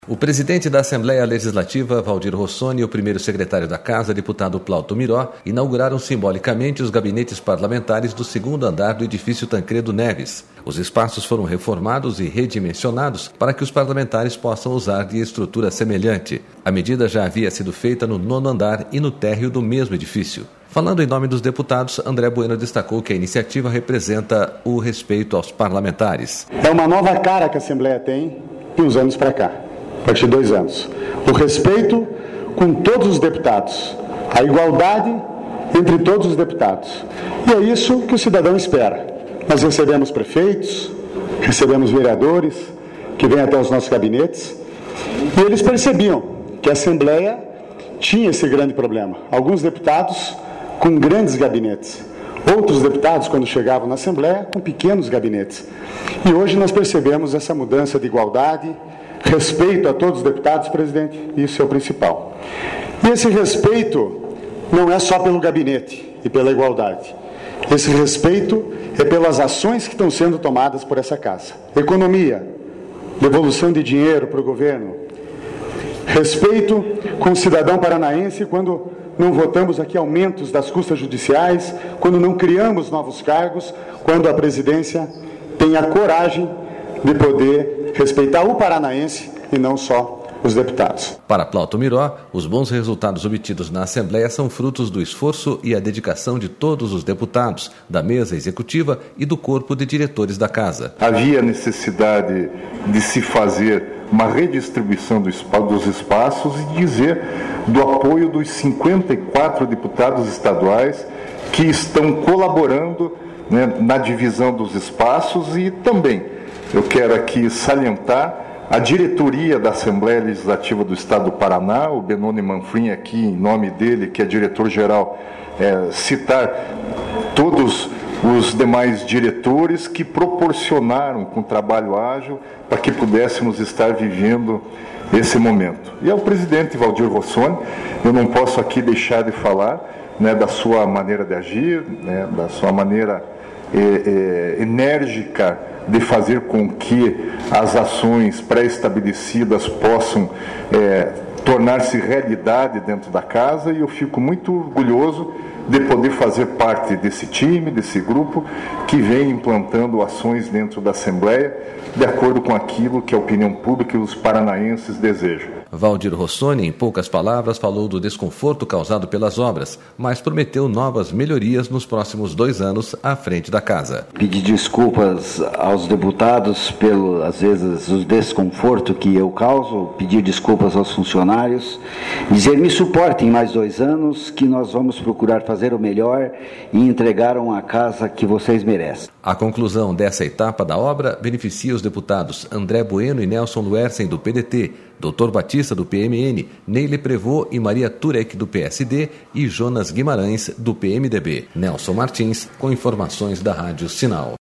O presidente da Assembleia Legislativa, Valdir Rossoni, e o primeiro secretário da Casa, deputado Plauto Miró, inauguraram simbolicamente os gabinetes parlamentares do segundo andar do edifício Tancredo Neves. Os espaços foram reformados e redimensionados para que os parlamentares possam usar de estrutura semelhante. A medida já havia sido feita no nono andar e no térreo do mesmo edifício. Falando em nome dos deputados, André Bueno destacou que a iniciativa representa o respeito aos parlamentares. É uma nova cara que a Assembleia tem de uns anos para cá. A partir de 2 anos. O respeito com todos os deputados, a igualdade entre todos os deputados. E é isso que o cidadão espera. Nós recebemos prefeitos, recebemos vereadores que vêm até os nossos gabinetes e eles percebiam que a Assembleia tinha esse grande problema. Alguns deputados com grandes gabinetes, outros deputados, quando chegavam na Assembleia, com pequenos gabinetes. E hoje nós percebemos essa mudança de igualdade, respeito a todos os deputados, presidente, isso é o principal. E esse respeito não é só pelo gabinete e pela igualdade. Esse respeito é pelas ações que estão sendo tomadas por essa casa. Economia, devolução de dinheiro para o governo, respeito com o cidadão paranaense quando não votamos aqui aumentos das custas judiciais, quando não criamos novos cargos, quando a presidência tem a coragem de poder respeitar o paranaense e não só os deputados. Para Plauto Miró, os bons resultados obtidos na Assembleia são frutos do esforço e a dedicação de todos os deputados, da mesa executiva e do corpo de diretores da Casa. Havia necessidade de se fazer uma redistribuição dos espaços e dizer do apoio dos 54 deputados estaduais que estão colaborando, na divisão dos espaços. E também eu quero aqui salientar a diretoria da Assembleia Legislativa do Estado do Paraná, o Benoni Manfrim aqui, em nome dele, que é diretor-geral, citar todos os demais diretores que proporcionaram com trabalho ágil para que pudéssemos estar vivendo esse momento. E ao presidente Valdir Rossoni, eu não posso aqui deixar de falar da sua maneira de agir, da sua maneira enérgica de fazer com que as ações pré-estabelecidas possam tornar-se realidade dentro da casa, e eu fico muito orgulhoso de poder fazer parte desse time, desse grupo que vem implantando ações dentro da Assembleia de acordo com aquilo que a opinião pública e os paranaenses desejam. Valdir Rossoni, em poucas palavras, falou do desconforto causado pelas obras, mas prometeu novas melhorias nos próximos 2 anos à frente da casa. Pedir desculpas aos deputados pelo, às vezes, o desconforto que eu causo, pedir desculpas aos funcionários, dizer me suportem mais 2 anos que nós vamos procurar fazer o melhor e entregar uma casa que vocês merecem. A conclusão dessa etapa da obra beneficia os deputados André Bueno e Nelson Luersen, do PDT, Dr. Batista, do PMN, Neile Prevô e Maria Turek, do PSD, e Jonas Guimarães, do PMDB. Nelson Martins, com informações da Rádio Sinal.